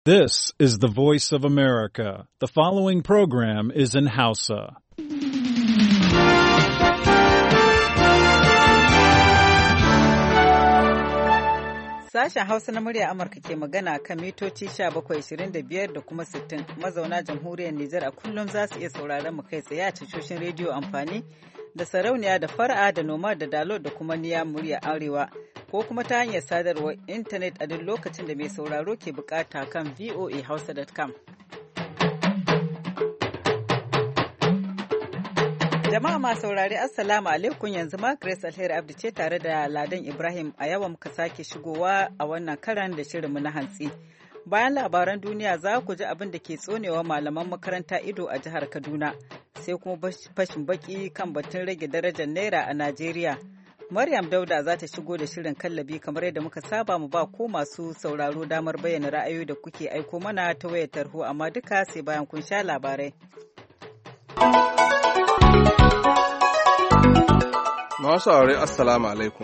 This is the voice of America. The following program is in Hausa. Sashen Hausa na murya Amurka ke magana kan mitoci 1725 da kuma 60. Mazauna jamhuriyar Nijar a kullum za su iya sauraron mu kai tsaye a tashoshin rediyo amfani da sarauniya da fara'a da noma da dalo da kuma niya murya arewa ko kuma ta hanyar sadarwar intanet a duk lokacin da mai sauraro ke bukata kan voahausa.com. Jama'a masu saurari Assalamu alaikum, yanzu ma Grace Alheri Abdi ce tare da Ladan Ibrahim a yawa muka sake shigowa a wannan karan da shirinmu na hantsi. Bayan labaran duniya za ku ji abin da ke tsonewa malaman makaranta ido a jihar Kaduna, sai kuma fashin baki kan batun rage darajar Naira a Najeriya. Maryam Dauda za ta shigo da shirin kallabi kamar yadda muka saba mu ba ko masu sauraro damar bayyana ra'ayoyi da kuke aiko mana ta wayar tarho, amma duka sai bayan kun sha labarai. Masu aure assalamu alaikum.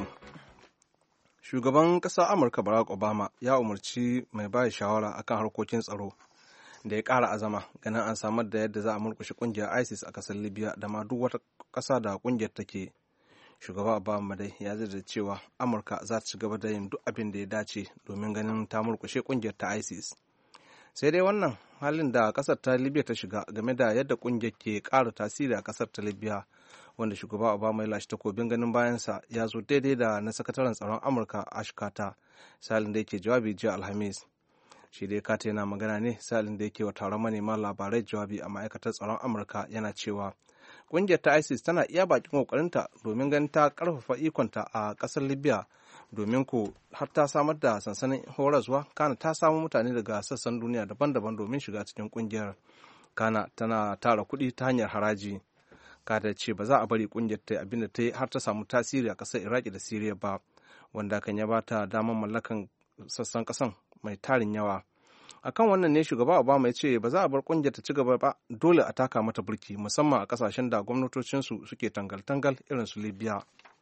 Shugaban ƙasar Amurka Barack Obama ya umarci mai bayar shawara akan harkokin tsaro da ya ƙara azama ganin an samar da yadda za a murƙushe ƙungiyar ISIS a ƙasar Libya da ma duk wata ƙasa da ƙungiyar take. Shugaba Obama dai ya zarta cewa Amurka za ta ci gaba da yin duk abin da ya dace domin ganin ta murƙushe ƙungiyar ta ISIS. Sai dai wannan halin da ƙasar ta Libya ta shiga game da yadda ƙungiyar ke ƙara tasiri a ƙasar ta Libya, wanda shugaba Obama ya lashe takobin ganin bayansa, ya zo daidai da na sakataren tsaron Amurka Ash Carter salin da yake jawabi jiya Alhamis. Shi dai Carter yana magana ne salin da yake wa taron manema labarai jawabi a ma'aikatar tsaron Amurka, yana cewa ƙungiyar ta ISIS tana iya bakin kokarinta domin ganin ta karfafa ikonta a ƙasar Libya, domin ko har ta samar da sansanin horaswa, kana ta samu mutane daga sassan duniya daban-daban domin shiga cikin ƙungiyar, kana tana tara kuɗi ta hanyar haraji. Kada ce ba za a bari kungiyar ta abin da ta yi har ta samu tasiri a ƙasar Iraki da Siriya ba, wanda kan ya ba ta damar mallakan sassan ƙasan mai tarin yawa. Akan wannan ne shugaba Obama ya ce ba za a bar kungiyar ta ci gaba ba, dole a taka mata burki, musamman a ƙasashen da gwamnatocinsu suke tangal-tangal irin su Libya.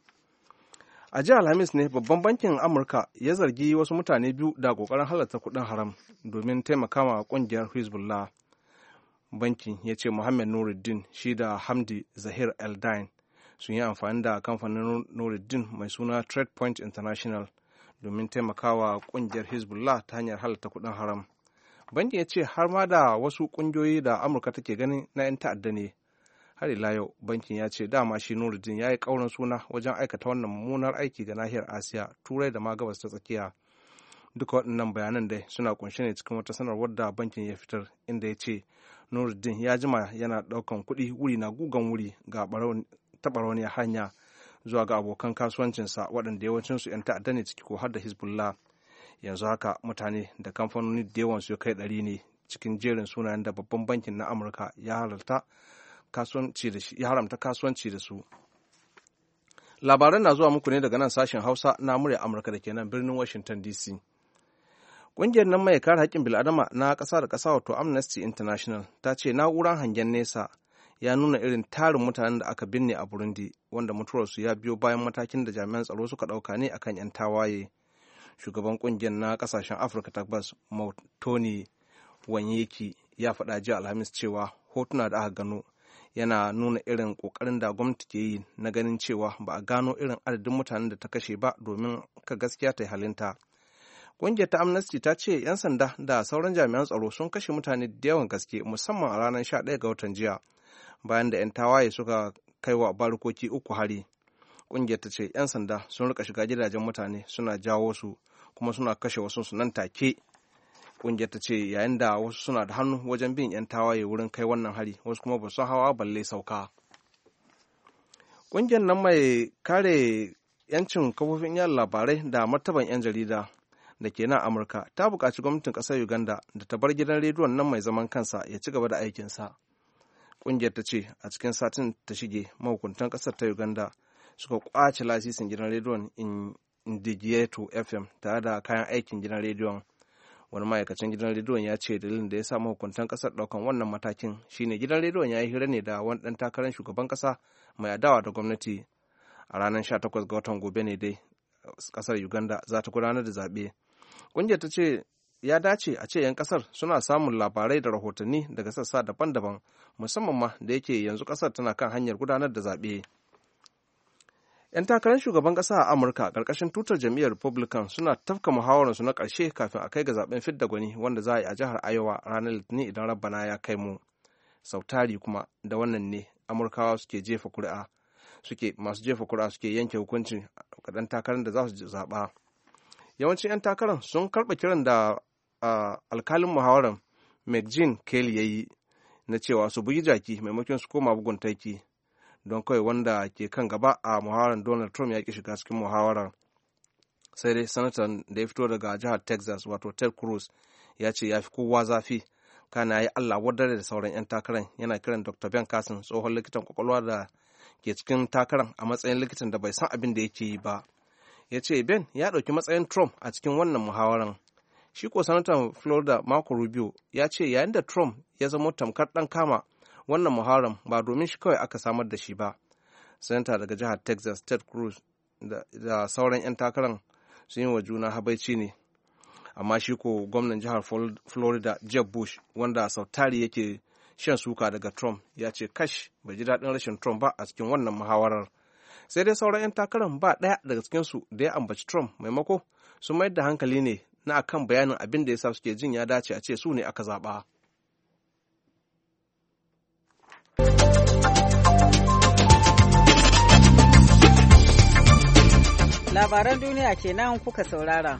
A jiya Alhamis ne babban bankin Amurka ya zargi wasu mutane biyu da ƙoƙarin halarta kuɗin haram domin taimakawa ƙungiyar Hezbollah. Bankin ya ce Mohammed Nuruddin shi da Hamdi Zahir Eldine sun yi amfani da kamfanin Nuruddin mai suna Trade Point International domin taimakawa kungiyar Hezbollah ta hanyar halatta kudin haram. Bankin ya ce har ma da wasu kungiyoyi da Amurka take ganin na 'yan ta'adda ne. Har ila yau bankin ya ce dama shi Nuruddin ya yi ƙaurin suna wajen aikata wannan mummunar aiki ga nahiyar Asiya, Turai da ma Gabas ta Tsakiya. Duka waɗannan bayanan dai suna kunshe ne cikin wata sanarwar da bankin ya fitar, inda ya ce Nuruddin ya jima yana ɗaukan kuɗi wuri na gugan wuri ga taɓarauniyar hanya zuwa ga abokan kasuwancinsa waɗanda yawancinsu 'yan ta'adda ne, ciki ko har da Hezbollah. Yanzu haka mutane da kamfanoni da yawansu ya kai 100 ne cikin jerin sunayen da babban bankin na Amurka ya haramta kasuwanci da su. Labaran na zuwa muku ne daga nan sashen Hausa na murya Amurka da ke nan birnin Washington DC. Ƙungiyar nan mai kare haƙƙin bil'adama na ƙasa da ƙasa wato Amnesty International ta ce na'urar hangen nesa ya nuna irin tarin mutanen da aka binne a Burundi, wanda mutuwarsu ya biyo bayan matakin da jami'an tsaro suka ɗauka ne akan 'yan tawaye. Shugaban ƙungiyar na ƙasashen Afirka ta Gabas Tony Wanyeki ya faɗa jiya Alhamis cewa hotuna da aka gano yana nuna irin ƙoƙarin da gwamnati ke yi na ganin cewa ba a gano irin adadin mutanen da ta kashe ba domin ka gaskiya ta yi halinta. Ƙungiyar ta Amnesty ta ce 'yan sanda da sauran jami'an tsaro sun kashe mutane da yawan gaske, musamman a ranar 11 ga watan jiya, bayan da 'yan tawaye suka kai wa barikoki 3 hari. Ƙungiyar ta ce 'yan sanda sun rika shiga gidajen mutane suna jawo su kuma suna kashe wasu su nan take. Ƙungiyar ta ce yayin da wasu suna da hannu wajen bin 'yan tawaye wurin kai wannan hari, wasu kuma ba su hawa balle sauka. Ƙungiyar nan mai kare 'yancin kafofin yada labarai da martaban 'yan jarida da ke nan Amurka ta buƙaci gwamnatin ƙasar Uganda da ta bar gidan rediyon nan mai zaman kansa ya ci gaba da aikinsa. Ƙungiyar ta ce a cikin satin ta shige mahukuntan ƙasar ta Uganda suka ƙwace lasisin gidan rediyon Indigeto FM tare da kayan aikin gidan rediyon. Wani ma'aikacin gidan rediyon ya ce dalilin da ya sa mahukuntan ƙasar ɗaukan wannan matakin shine gidan rediyon ya yi hira ne da wani ɗan takarar shugaban ƙasa mai adawa da gwamnati. A ranar 18 ga watan gobe ne dai ƙasar Uganda za ta gudanar da zaɓe. Ƙungiyar ta ce ya dace a ce 'yan ƙasar suna samun labarai da rahotanni daga sassa daban-daban, musamman ma da yake yanzu ƙasar tana kan hanyar gudanar da zaɓe. 'Yan takarar shugaban ƙasa a Amurka ƙarƙashin tutar jam'iyyar Republican suna tafka muhawararsu na ƙarshe kafin a kai ga zaɓen fidda gwani wanda za a yi a jihar Iowa ranar Litinin idan Rabbana ya kai mu. Sautari kuma da wannan ne Amurkawa masu jefa kuri'a suke yanke hukuncin kaɗan takarar da za su zaɓa. Yawancin 'yan takarar sun karɓa kiran da alkalin muhawarar McGean Kelly ya yi na cewa su bugi jaki maimakon su koma bugun taiki, don kawai wanda ke kan gaba a muhawarar Donald Trump ya ki shiga cikin muhawarar. Sai dai sanatan da ya fito daga jihar Texas wato Ted Cruz ya ce ya fi kowa zafi, kana yi Allah wadare da sauran 'yan takarar, yana kiran Dr. Ben Carson tsohon likitan kwakwalwa da ke cikin takarar a matsayin likitan da bai san abin da yake yi ba. Ya ce Ben ya ɗauki matsayin Trump a cikin wannan muhawarar. Shi ko sanatan Florida Marco Rubio ya ce yayin da Trump ya zama tamkar ɗan kama wannan muhawarar ba domin shi kawai aka samar da shi ba. Sanata daga jihar Texas Ted Cruz da sauran 'yan takarar sun yi wa juna habaici ne. Amma shi ko gwamnan jihar Florida Jeb Bush, wanda sautari yake shan suka daga Trump, ya ce kash bai ji daɗin rashin Trump ba a cikin wannan muhawarar. Sai dai sauran 'yan takarar ba ɗaya daga cikinsu da ya ambaci Trump, maimako su mayar da hankali ne na akan bayanin abin da ya sa suke jin ya dace a ce su ne aka zaɓa. Labaran duniya kenan kuka saurara.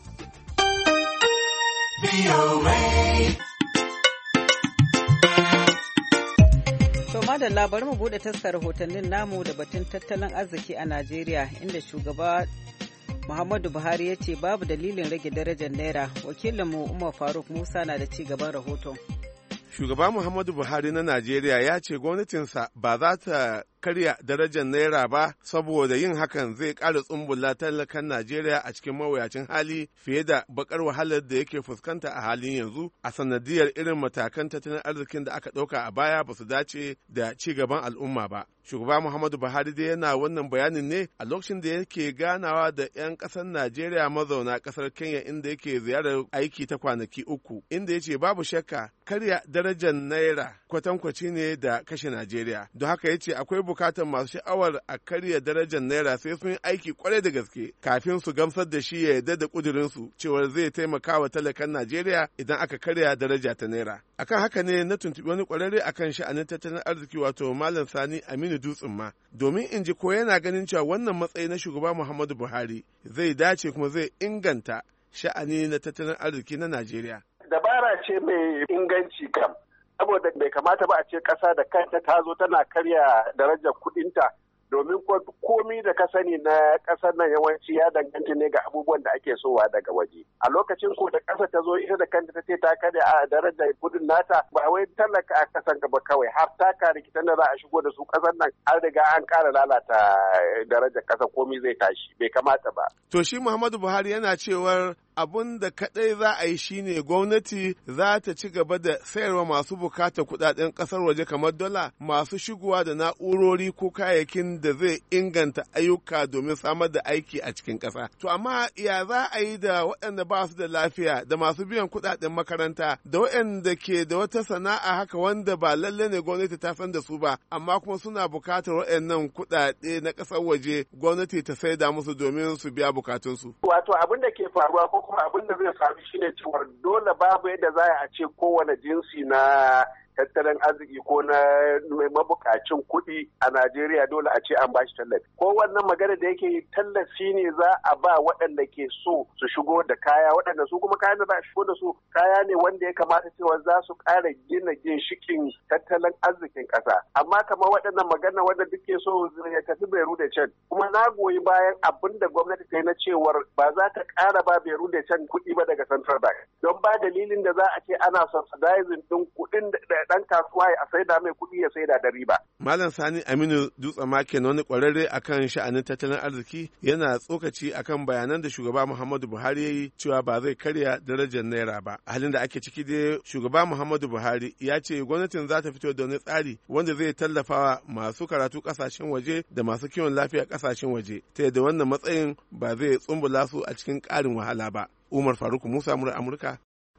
Da labarin mu bude taskar rahotannin namu da batun tattalin arziki a Najeriya, inda shugaba Muhammadu Buhari ya ce babu dalilin rage darajar naira. Wakilinmu Umar Faruk Musa na da ci gaban rahoton. Shugaba Muhammadu Buhari na Najeriya ya ce gwamnatinsa ba za ta karya darajar naira ba, saboda yin hakan zai ƙara tsumbula talakan Najeriya a cikin mawuyacin hali fiye da bakar wahalar da yake fuskanta a halin yanzu a sanadiyar irin matakan tattalin arzikin da aka ɗauka a baya ba su dace da ci gaban al'umma ba. Shugaba Muhammadu Buhari dai yana wannan bayanin ne a lokacin da yake ganawa da 'yan ƙasar Najeriya mazauna ƙasar Kenya, inda yake ziyarar aiki ta kwanaki 3, inda ya ce babu shakka karya darajar naira kwatankwaci ne da kashe Najeriya. Don haka ya ce akwai bukatar masu sha'awar a karya darajar naira sai sun yi aiki kwarai da gaske kafin su gamsar da shi ya yarda da kudurinsu cewar zai taimaka wa talakan Najeriya idan aka karya daraja ta naira. Akan haka ne na tuntuɓi wani kwararre akan sha'anin tattalin arziki wato Malam Sani Aminu Dutsen ma, domin in ji ko yana ganin cewa wannan matsayi na shugaba Muhammadu Buhari zai dace kuma zai inganta sha'ani na tattalin arziki na Najeriya. Dabara ce mai inganci kam, saboda bai kamata ba a ce ƙasa da kanta ta zo tana karya darajar kuɗinta, domin komi da ka sani na ƙasar nan yawanci ya danganta ne ga abubuwan da ake sowa daga waje. A lokacin ko da ƙasa ta zo ita da kanta ta ce ta karya a darajar kuɗin nata, ba wai talaka a ƙasan gaba kawai, har taka rikitan da za a shigo da su ƙasar nan an riga an ƙara lalata darajar ƙasa, komi zai tashi, bai kamata ba. To shi Muhammadu Buhari yana cewar abun da kaɗai za a yi shine gwamnati za ta ci gaba da sayarwa masu bukata kuɗaɗen ƙasar waje kamar dola masu shigowa da na'urori ko kayayyakin da zai inganta ayyuka domin samar da aiki a cikin ƙasa. To amma ya za a yi da waɗanda ba su da lafiya, da masu biyan kuɗaɗen makaranta, da waɗanda ke da wata sana'a haka wanda ba lalle ne gwamnati ta san da su ba, amma kuma suna bukatar waɗannan kuɗaɗe na ƙasar waje gwamnati ta saida musu domin su biya bukatunsu. Wato abin da ke faruwa ko kuma abin da zai faru shine cewa dole babu yadda za a ce kowane jinsi na tattalin arziki ko na mabukacin kuɗi a Najeriya dole a ce an bashi tallafi. Ko wannan magana da yake tallafi ne za a ba waɗanda ke so su shigo da kaya, waɗanda su kuma kayan da za a shigo da su kaya ne wanda ya kamata cewa za su ƙara gina ginshikin tattalin arzikin ƙasa. Amma kamar waɗannan magana wanda duke so ya tafi Beru da can. Kuma na goyi bayan abin da gwamnati ta yi na cewar ba za ta ƙara ba Beru da can kuɗi ba daga Central Bank. Don ba dalilin da za a ce ana subsidizing ɗin kuɗin da ɗan kasuwa ya saida mai kuɗi ya saida da riba. Malam Sani Aminu Dutsen ma kenan wani ƙwararre akan sha'anin tattalin arziki yana tsokaci akan bayanan da shugaba Muhammadu Buhari ya yi cewa ba zai karya darajar naira ba. A halin da ake ciki dai shugaba Muhammadu Buhari ya ce gwamnatin za ta fito da wani tsari wanda zai tallafawa masu karatu ƙasashen waje da masu kiwon lafiya ƙasashen waje ta yadda wannan matsayin ba zai tsumbula su a cikin ƙarin wahala ba. Umar Faruk Musa, Amurka,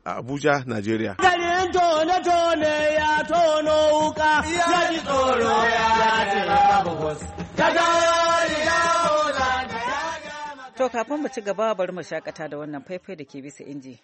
a Abuja, Najeriya. Garin tone ya tono wuka, ya ji tsoro ya ce babu To kafin mu ci gaba bari mu shakata da wannan faifai da ke bisa inji.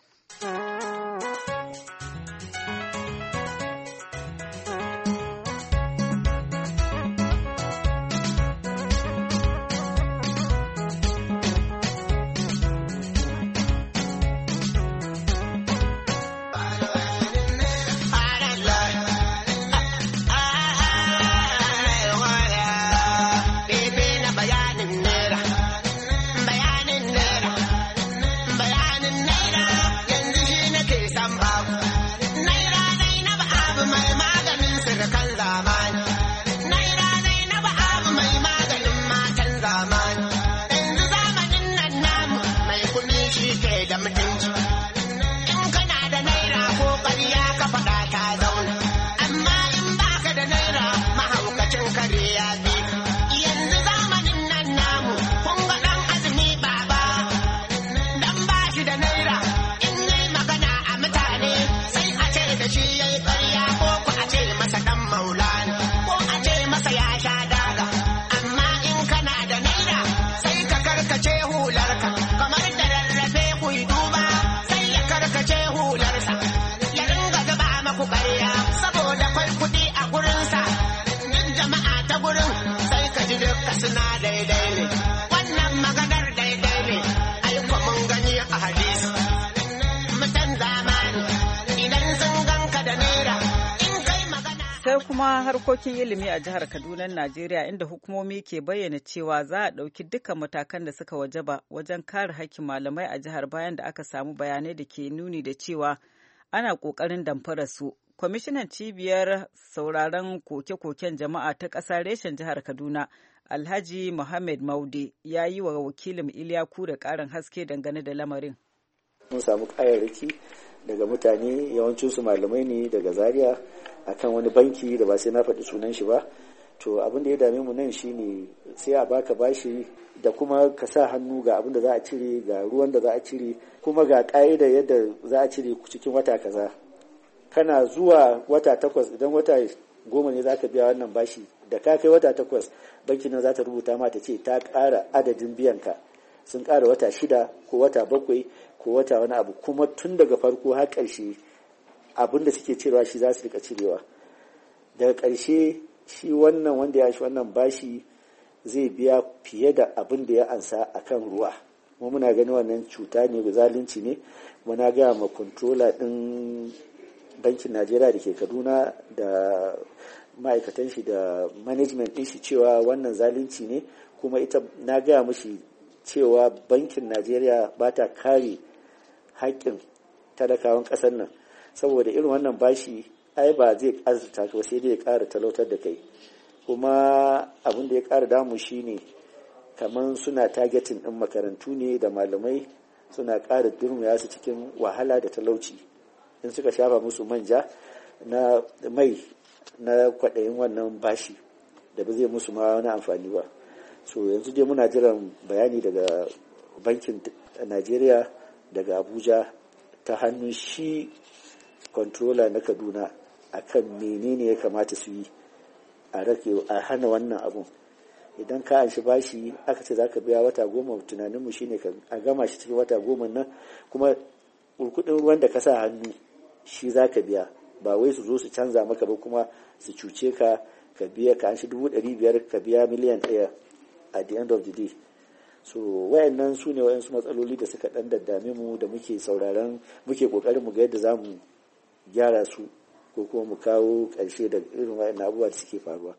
kuma harkokin ilimi a jihar Kaduna, Najeriya, inda hukumomi ke bayyana cewa za a ɗauki dukkan matakan da suka wajaba wajen kare hakkin malamai a jihar bayan da aka samu bayanai da ke nuni da cewa ana ƙoƙarin damfara su. Kwamishinan cibiyar sauraron koke-koken jama'a ta ƙasa reshen jihar Kaduna, Alhaji Muhammad Maude, ya yi wa wakilin Iliya Kure ƙarin haske dangane da lamarin. Mun samu ƙayayyaki daga mutane, yawancinsu malamai ne daga Zaria, akan wani banki da ba sai na faɗi sunan shi ba. To abin da ya dame mu nan shine sai a baka bashi da kuma ka sa hannu ga abin da za a cire, ga ruwan da za a cire, kuma ga ƙa'ida yadda za a cire cikin wata kaza. Kana zuwa wata 8, idan wata 10 ne za ka biya wannan bashi, da ka kai wata 8 bankin nan za ta rubuta ma ta ce ta ƙara adadin biyanka, sun ƙara wata 6 ko wata 7 ko wata wani abu, kuma tun daga farko har ƙarshe abin da suke cirewa shi za su rika cirewa. Daga ƙarshe shi wannan wanda ya shi wannan bashi zai biya fiye da abin da ya ansa akan ruwa. Mu muna gani wannan cuta ne, zalunci ne. Muna gaya ma controller ɗin bankin Najeriya da ke Kaduna da ma'aikatan shi da management ɗin shi cewa wannan zalunci ne, kuma ita na gaya mashi cewa bankin Najeriya ba ta kare haƙƙin talakawan ƙasar nan, saboda irin wannan bashi ai ba zai azurta ka sai dai ya ƙara talautar da kai. Kuma abin da ya ƙara damu shine kamar suna targeting ɗin makarantu ne da malamai, suna ƙara durmuya su cikin wahala da talauci in suka shafa musu manja na mai na kwaɗayin wannan bashi da ba zai musu ma wani amfani ba. So yanzu dai muna jiran bayani daga bankin Najeriya daga Abuja ta hannun shi controller na Kaduna akan menene ya kamata su yi a hana wannan abun. Idan ka anshi bashi aka ce zaka biya wata 10, tunaninmu shine a gama shi cikin wata 10 nan, kuma kurkudin ruwan da ka sa hannu shi zaka biya, ba wai su zo su canza maka ba kuma su cuce ka biya ka anshi 500,000 ka biya miliyan 1 at the end of the day. So wayannan su ne wayansu matsaloli da suka dan daddame mu da muke kokarin mu ga yadda zamu gyara su ko kuma mu kawo ƙarshe da irin wayannan abubuwa da suke faruwa.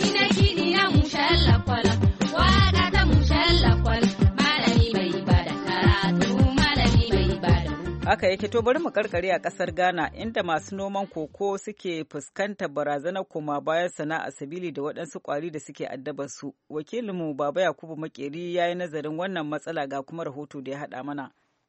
Haka yake, to bari mu karkare a kasar Ghana inda masu noman koko suke fuskantar barazanar koma bayan sana'a sabili da waɗansu ƙwari da suke addaba su. Wakilinmu Baba Yakubu Makeri ya yi nazarin wannan matsala ga kuma rahoto da ya haɗa mana.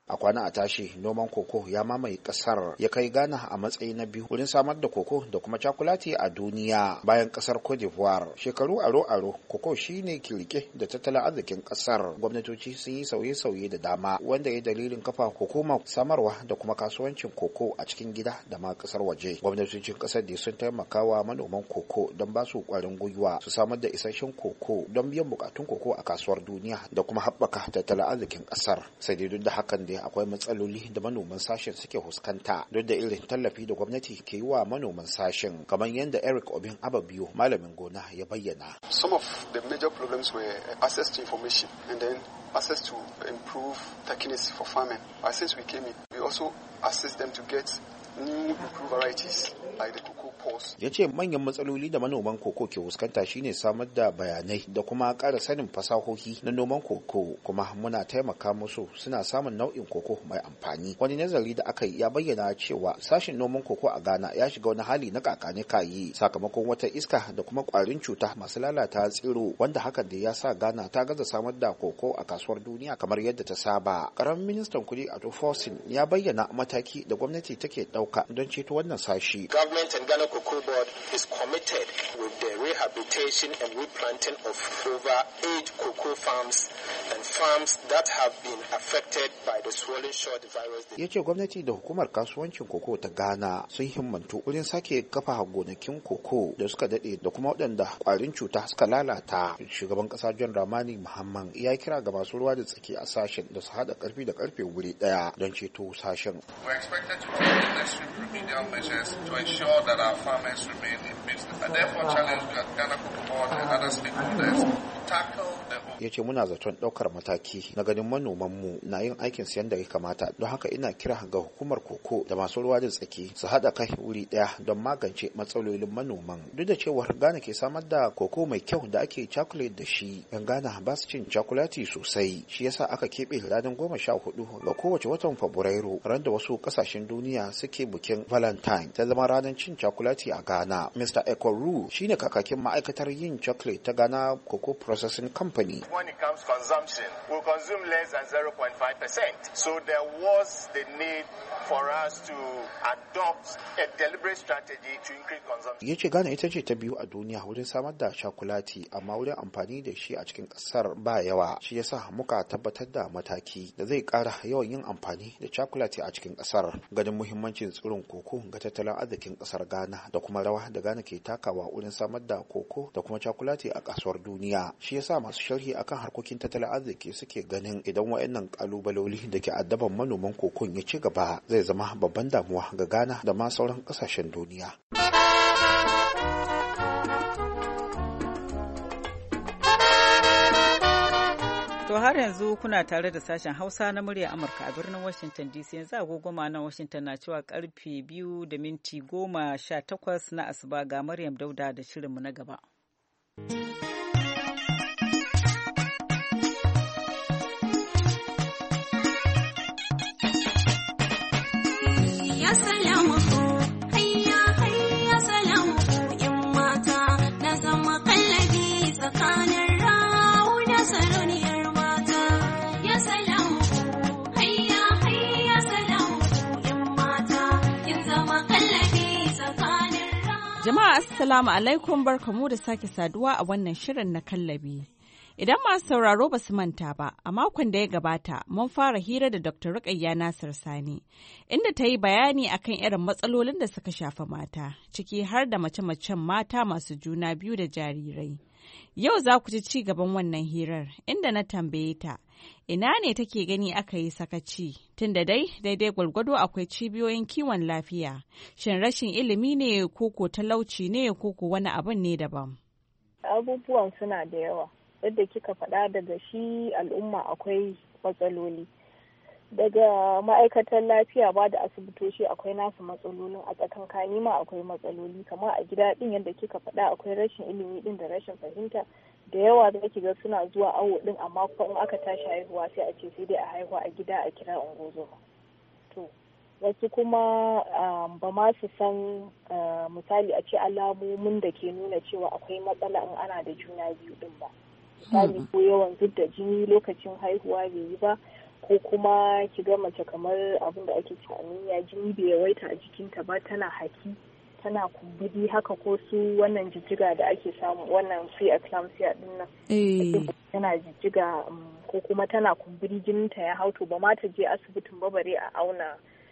A kwana a tashi noman koko ya mamaye kasar ya kai Ghana a matsayi na biyu wurin samar da koko da kuma cakulati a duniya bayan kasar Cote d'Ivoire. Shekaru aro koko shine kirke da tattalin arzikin kasar. Gwamnatoci sun yi sauye-sauye da dama wanda ya dalilin kafa hukumar samarwa da kuma kasuwancin koko a cikin gida da ma kasar waje. Gwamnatocin kasar da sun taimakawa manoman koko don ba su kwarin gwiwa su samar da isasshen koko don biyan bukatun koko a kasuwar duniya da kuma haɓaka tattalin arzikin kasar. Sai dai duk da hakan dai akwai matsaloli da manoman sashen suke fuskanta duk da irin tallafi da gwamnati ke yi wa manoman sashen, kamar yadda Eric Obin Ababiyo malamin gona ya bayyana. Some of the major problems were access to information and then access to improve techniques for farming. Since we came in, we also assist them to get new improved varieties like the cocoa pods. Ya ce manyan matsaloli da manoman koko ke fuskanta shine samar da bayanai da kuma ƙara sanin fasahohi na noman koko, kuma muna taimaka musu suna samun nau'in koko mai amfani. Wani nazari da aka yi ya bayyana cewa sashen noman koko a Ghana ya shiga wani hali na kakane kayi sakamakon wata iska da kuma ƙwarin cuta masu lalata tsiro, wanda hakan da ya sa Ghana ta gaza samar da koko a kasuwar duniya kamar yadda ta saba. Ƙaramin ministan kuɗi Ato Forsin ya bayyana mataki da gwamnati take ɗauka don ceto wannan sashi. Government and Ghana Cocoa Board is committed with the rehabilitation and replanting of over 8 cocoa farms and farms that have been affected by the swollen short virus. Ya ce gwamnati da hukumar kasuwancin koko ta Ghana sun himmantu wurin sake kafa gonakin koko da suka dade da kuma waɗanda ƙwarin cuta suka lalata. Shugaban ƙasa John Dramani Mahama ya kira ga masu ruwa da tsaki a sashen da su haɗa ƙarfi da ƙarfe wuri ɗaya don ceto sashen. We're expected to take the necessary remedial measures to ensure that our farmers remain in business. I therefore challenge the Ghana Cocoa Board and other stakeholders to tackle the whole. Ya ce muna zaton ɗaukar mataki na ganin manomanmu na yin aikin siyan da ya kamata, don haka ina kira ga hukumar koko da masu ruwa da tsaki su haɗa kai wuri ɗaya don magance matsalolin manoman. Duk da cewar Ghana ke samar da koko mai kyau da ake chocolate da shi, yan Ghana ba su cin chocolate sosai, shi yasa aka keɓe ranar 14 ga kowace watan Fabrairu, ran da wasu ƙasashen duniya suke bikin Valentine ta zama ranar cin chocolate a Ghana. Mr. Ekoru shine kakakin ma'aikatar yin chocolate ta Ghana Cocoa Processing Company. When it comes to consumption, we'll consume less than 0.5%. So there was the need for us to adopt a deliberate strategy to increase consumption. Ya ce Ghana ita ce ta biyu a duniya wurin samar da shakulati, amma wurin amfani da shi a cikin kasar ba yawa. Shi yasa muka tabbatar da mataki da zai kara yawan yin amfani da shakulati a cikin kasar. Ganin muhimmancin tsirin koko ga tattalin arzikin kasar Ghana da kuma rawa da Ghana ke takawa wurin samar da koko da kuma shakulati a kasuwar duniya. Shi yasa masu sharhi akan harkokin tattalin arziki suke ganin idan waɗannan kalubaloli da ke addaban manoman kokon ya ci gaba, zai zama babban damuwa ga Ghana da ma sauran kasashen duniya. To har yanzu kuna tare da sashen Hausa na murya Amurka a birnin Washington DC. Yanzu agogoma na Washington na cewa karfe 2:18 na asuba. Ga Maryam Dauda da shirinmu na gaba. Jama'a assalamu alaikum, barkamu da sake saduwa a wannan shirin na kallabi. Idan masu sauraro ba su manta ba, a makon da ya gabata mun fara hira da Dr. Rukayya Nasir Sani, inda ta yi bayani akan irin matsalolin da suka shafa mata, ciki har da mace-macen mata masu juna biyu da jarirai. Yau za ku ji ci gaban wannan hirar, inda na tambaye ta, ina ne take gani aka yi sakaci, tunda daidai gwargwado akwai cibiyoyin kiwon lafiya, shin rashin ilimi ne koko talauci ne koko wani abin ne daban? Abubuwan suna da yawa, yadda kika faɗa daga shi al'umma akwai matsaloli. Daga ma'aikatan lafiya ba da asibitoci akwai nasu matsalolin, a tsakankani ma akwai matsaloli, kamar a gida ɗin yadda kika faɗa akwai rashin ilimi ɗin da rashin fahimta. Da yawa da ga suna zuwa awo din, amma kuma in aka tashi haihuwa sai a ce sai dai a haihuwa a gida a kira ungozoma. To wasu kuma ba ma su san misali a ce alamomin da ke nuna cewa akwai matsala in ana da juna biyu din ba. Misali ko yawan zub da jini lokacin haihuwa bai yi ba, ko kuma ki ga mace kamar abin da ake cewa anemia, jini bai yawaita a jikinta ba, tana haki, tana kumburi haka, ko su wannan jijjiga da ake samu, wannan pre-eclampsia din nan tana jijjiga ko kuma tana kumburi, jininta ya hau, to ba ma ta je asibitin ba bare a auna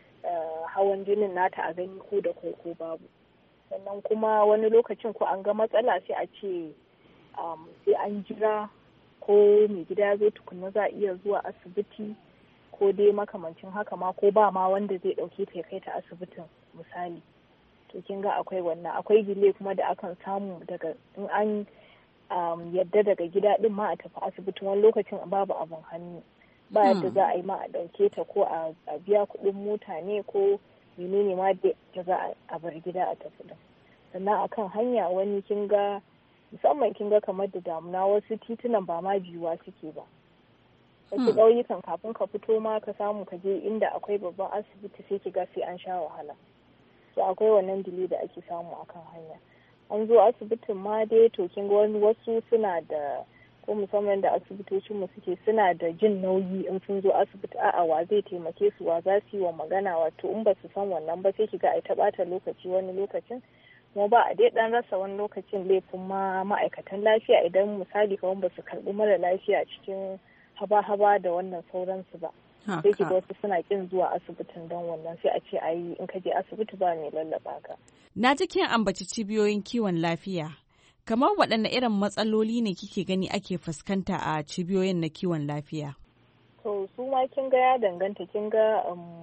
hawan jinin nata a gani ko da ko babu. Sannan kuma wani lokacin ko an ga matsala sai a ce sai an jira ko mai gida zai tukunna za a iya zuwa asibiti ko dai makamancin haka ma, ko ba ma wanda zai dauke ta ya kai ta asibitin misali. To kin ga akwai wannan, akwai delay kuma da akan samu daga in an yadda daga gida din ma a tafi asibitin, wani lokacin babu abin hannu, ba yadda za a yi ma a dauke ta ko a biya kuɗin mota ne ko menene ma da za a bar gida a tafi din. Sannan akan hanya wani kin ga musamman kin ga kamar da damuna wasu titunan ba ma biyuwa suke ba. Wasu ƙauyukan kafin ka fito ma ka samu ka je inda akwai babban asibiti sai ki ga sai an sha wahala. So akwai wannan dile da ake samu akan hanya. An zo asibitin ma dai to kin ga wasu suna da, ko musamman da asibitocin mu suke, suna da jin nauyi in sun zo asibiti, a'a wa zai taimake su, wa za su yi wa magana, wato in ba su san wannan ba sai ki ga ai ta ɓata lokaci wani lokacin. Kuma ba a dai dan rasa wani lokacin laifin ma ma'aikatan lafiya idan misali kawai ba su karbi mara lafiya cikin haba-haba da wannan sauransu ba. Sai ki ga wasu suna kin zuwa asibitin don wannan, sai a ce ayi in ka je asibiti ba mai lallaba ka. Na ji kin ambaci cibiyoyin kiwon lafiya. Kamar waɗanne irin matsaloli ne kike gani ake fuskanta a cibiyoyin na kiwon lafiya? To su ma kin ga ya danganta, kin ga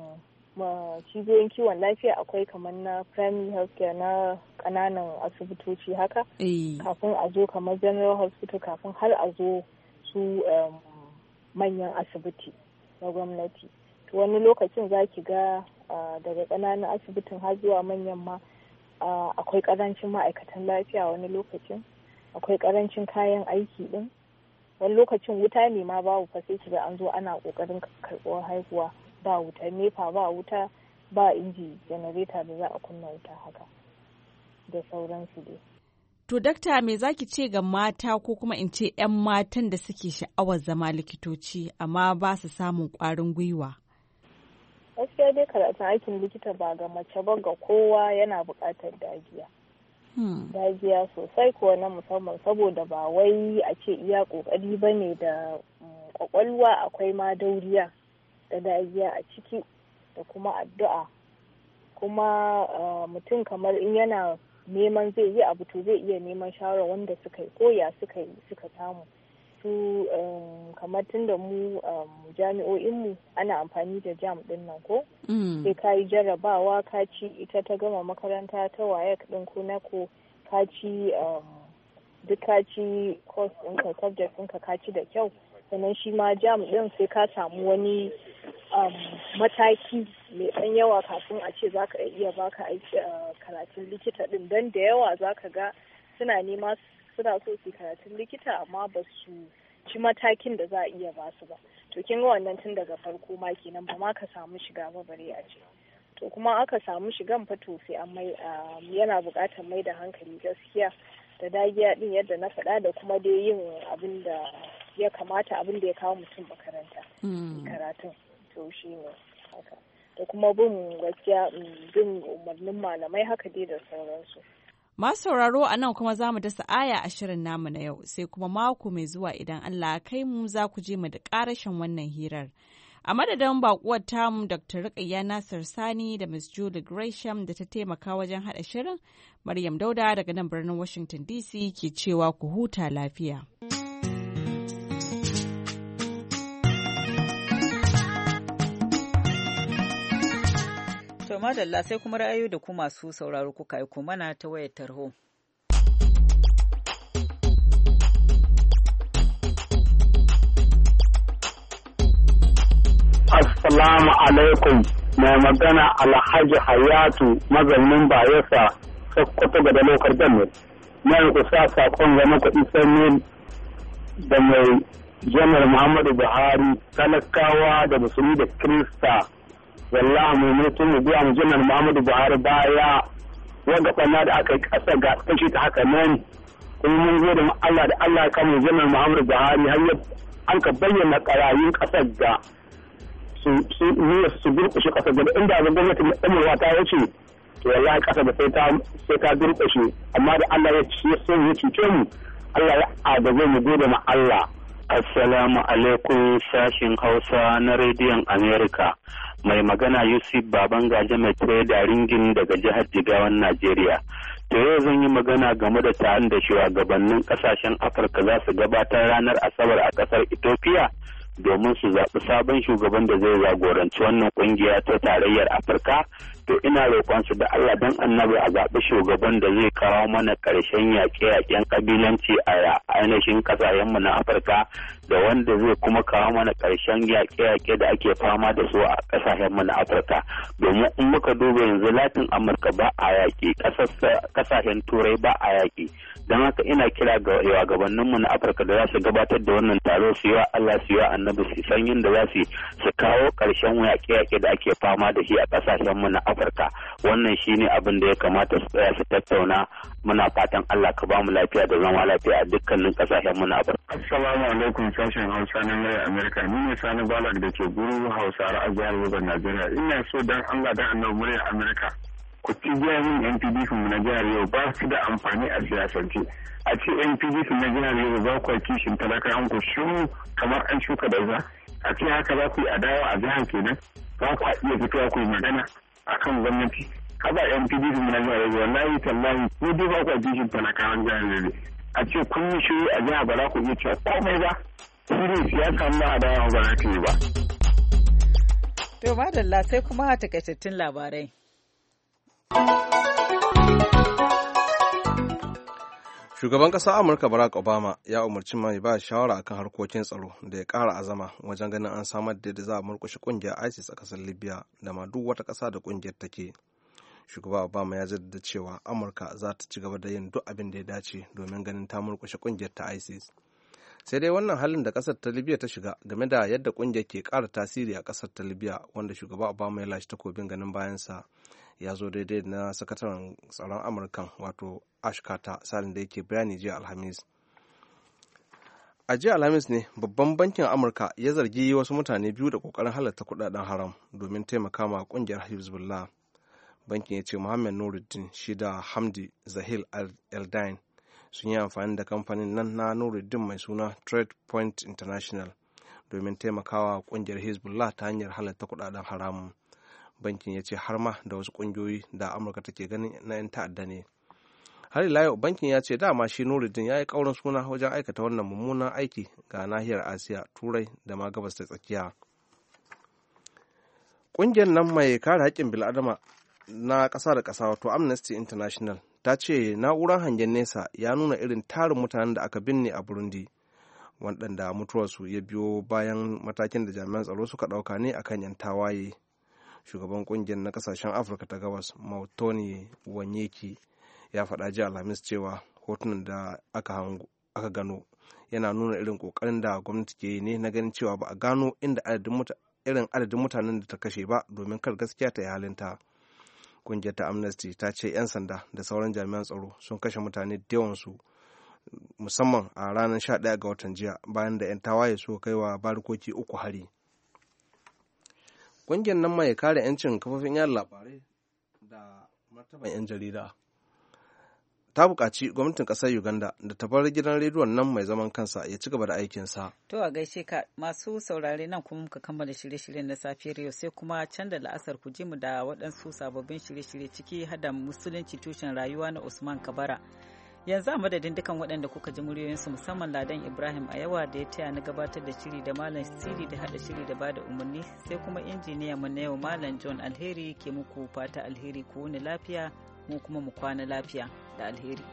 cibiyoyin kiwon lafiya akwai kamar na primary health care na kananan asibitoci haka, kafin a zo kamar general hospital, kafin har a zo su manyan asibiti na gwamnati. To wani lokacin za ki ga daga kananan asibitin har zuwa manyan ma akwai karancin ma'aikatan lafiya, wani lokacin akwai karancin kayan aiki din, wani lokacin wuta ne ma babu fa sai ki ga an zo ana kokarin karɓar haihuwa, ba wuta nefa, ba wuta, ba inji janareta da za a kunna wuta haka da sauransu dai. To dakta, me zaki ce ga mata ko kuma in ce 'yan matan da suke sha'awar zama likitoci amma ba su samun ƙwarin gwiwa? Gaskiya dai karatun aikin likita ba ga mace ba, ga kowa yana buƙatar dagiya. Dagiya sosai kuwa na musamman, saboda ba wai a ce iya ƙoƙari ba ne da ƙwaƙwalwa, akwai ma dauriya da dagiya a ciki da kuma addu'a. Kuma mutum kamar in yana neman zai yi abu to zai iya neman shawarar wanda suka yi koya suka samu su, kamar tun da mu jami'o'inmu ana amfani da jam din nan ko sai ka yi jarrabawa ka ci, ita ta gama makaranta ta waye din ko na ko ka ci duk ka ci course ɗinka, subject ɗinka ka ci da kyau, sannan shi ma jam din sai ka samu wani mataki mai ɗan yawa kafin a ce za ka iya baka aiki karatun likita ɗin, don da yawa za ka ga suna nema suna so su karatun likita amma ba su ci matakin da za a iya ba su ba. To kin ga wannan tun daga farko ma kenan ba ma ka samu shiga ba bare a ce. To kuma aka samu shigan fa to sai an mai yana buƙatar mai da hankali gaskiya da dagiya din yadda na faɗa, da kuma dai yin abin da ya kamata, abin da ya kawo mutum makaranta karatun. To shi ne haka, da kuma bin gaskiya bin umarnin malamai haka dai da sauransu. Masu sauraro, a nan kuma za mu dasa aya a shirin namu na yau, sai kuma mako mai zuwa idan Allah kai mu za ku je mu da ƙarashin wannan hirar. A madadin baƙuwar tamu Dr. Rukayya Nasir Sani da Ms. Julie Gresham da ta taimaka wajen haɗa shirin, Maryam Dauda daga nan birnin Washington DC ke cewa ku huta lafiya. To madalla, sai kuma ra'ayoyi da ku masu sauraro kuka aiko mana ta wayar tarho. Assalamu alaikum, mai magana Alhaji Hayatu mazaunin Bayelsa Sokoto ga da lokar Benue. Mai ku sa sakon ga muku isan da mai Janar Muhammadu Buhari, talakawa da musulmi da Kirista. Wallahi mu mutum mu biya mu Janar Muhammadu Buhari baya wanda kwana da aka yi kasa ga kashi ta haka nan. Kuma mun gode mu Allah da Allah ya kama Janar Muhammadu Buhari har an ka bayyana karayin kasar ga su durƙushe ƙasa gaba inda abin gwamnatin ɗamewa ta wuce to wallahi ƙasa da sai ta durƙushe amma da Allah ya cuce mu Allah ya agaze mu gode ma Allah. Assalamu alaikum sashin Hausa na rediyon Amerika. Mai magana Yusuf Babangaje mai da ringin daga jihar Jigawan Najeriya. To yau zan yi magana game da taron da shugabannin kasashen Afirka za su gabatar ranar Asabar a kasar Ethiopia domin su zaɓi sabon shugaban da zai jagoranci wannan ƙungiya ta tarayyar Afirka. To ina roƙon su da Allah dan Annabi a zaɓi shugaban da zai kawo mana ƙarshen yaƙe-yaƙen ƙabilanci a ainihin ƙasashenmu na Afirka da wanda zai kuma kawo mana ƙarshen yaƙe-yaƙe da ake fama da su a ƙasashenmu na Afirka. Domin in muka duba yanzu Latin Amurka ba a yaƙi, ƙasashen Turai ba a yaƙi. Don haka ina kira ga shugabanninmu na Afirka da za su gabatar da wannan taro su yi wa Allah su yi wa Annabi su san yadda za su kawo ƙarshen yaƙe-yaƙe da ake fama da shi a ƙasashenmu na Afirka. Wannan shine abin da ya kamata su tsaya su tattauna. Muna fatan Allah ka ba mu lafiya da zama lafiya a dukkanin ƙasashenmu na Afirka. Assalamu alaikum sashen Hausa na mai Amerika. Ni ne Sani Balak da ke guru Hausa a jihar Yobe, Najeriya. Ina so dan Allah da Annabi muryar Amerika. Ku ci jami'in NPDP mu na jihar yau ba su da amfani a siyasance. A ce NPDP na jihar yau ba kwa kishin talakawan ku shiru kamar an shuka da za. A ce haka za ku yi adawa a jihar kenan. Ba ku iya fitowa ku yi magana akan gwamnati. Haba NPDP mu na jihar yau wallahi tallahi ko dai ba kwa kishin talakawan jihar yau. A ce kun yi shiru a jihar ba za ku iya cewa komai ba. Shi ne siyasa ma adawa ba za ta yi ba. To madalla sai kuma takaitattun labarai. Shugaban ƙasar Amurka Barack Obama ya umarci mai ba shawara akan harkokin tsaro da ya ƙara azama wajen ganin an samar da yadda za a murƙushe ƙungiyar ISIS a ƙasar Libya da ma duk wata ƙasa da ƙungiyar take. Shugaba Obama ya jaddada cewa Amurka za ta ci gaba da yin duk abin da ya dace domin ganin ta murƙushe ƙungiyar ta ISIS. Sai dai wannan halin da ƙasar ta Libya ta shiga game da yadda ƙungiyar ke ƙara tasiri a ƙasar ta Libya wanda shugaba Obama ya lashe takobin ganin bayansa. Ya zo daidai na sakataren tsaron amurkan wato Ash Carter salin da yake bayani jiya alhamis. A jiya alhamis ne babban bankin amurka ya zargi wasu mutane biyu da kokarin halatta kudaden haram domin taimaka ma kungiyar hezbollah. Bankin ya ce Muhammad Nuruddin shi da Hamdi Zahil Eldine sun yi amfani da kamfanin nan na Nuruddin mai suna Trade Point International domin taimakawa kungiyar hezbollah ta hanyar halatta kudaden haramun. Bankin ya ce har ma da wasu kungiyoyi da amurka take ganin na 'yan ta'adda ne. Har ila yau bankin ya ce dama shi Nuruddin ya yi kaurin suna wajen aikata wannan mummunan aiki ga nahiyar asiya, turai da ma gabas ta tsakiya. Ƙungiyar nan mai kare haƙƙin bil'adama na ƙasa da ƙasa wato Amnesty International ta ce na'urar hangen nesa ya nuna irin tarin mutanen da aka binne a Burundi waɗanda mutuwarsu ya biyo bayan matakin da jami'an tsaro suka ɗauka ne akan 'yan tawaye. Shugaban kungiyar na kasashen Afirka ta gabas Mautoni Wanyeki ya faɗa jiya Alhamis cewa hotunan da aka gano yana nuna irin ƙoƙarin da gwamnati ke yi ne na ganin cewa ba a gano inda irin adadin mutanen da ta kashe ba domin kar gaskiya ta yi halinta. Kungiyar ta Amnesty ta ce 'yan sanda da sauran jami'an tsaro sun kashe mutane da yawansu musamman a ranar 11 ga watan jiya bayan da 'yan tawaye suka kai wa barikoki 3 hari. Ƙungiyar nan mai kare 'yancin kafofin yada labarai da martaban 'yan jarida ta buƙaci gwamnatin ƙasar Uganda da ta bar gidan rediyon nan mai zaman kansa ya ci gaba da aikinsa. To a gaishe ka masu saurare nan kuma muka kammala shirye-shiryen na safiyar yau sai kuma can da la'asar ku ji mu da waɗansu sababbin shirye-shirye ciki hada musulunci tushen rayuwa na Usman Kabara. Yanzu a madadin dukan waɗanda kuka ji muryoyinsu musamman Ladan Ibrahim a yawa da ya taya na gabatar da shiri da Malam Siri da haɗa shiri da bada umarni sai kuma injiniya mu na yau Malam John Alheri ke muku fata alheri ku wuni lafiya mu kuma mu kwana lafiya da alheri.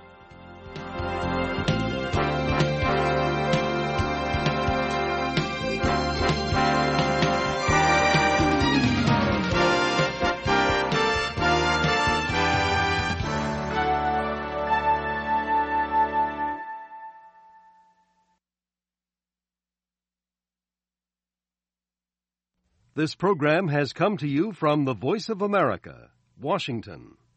This program has come to you from the Voice of America, Washington.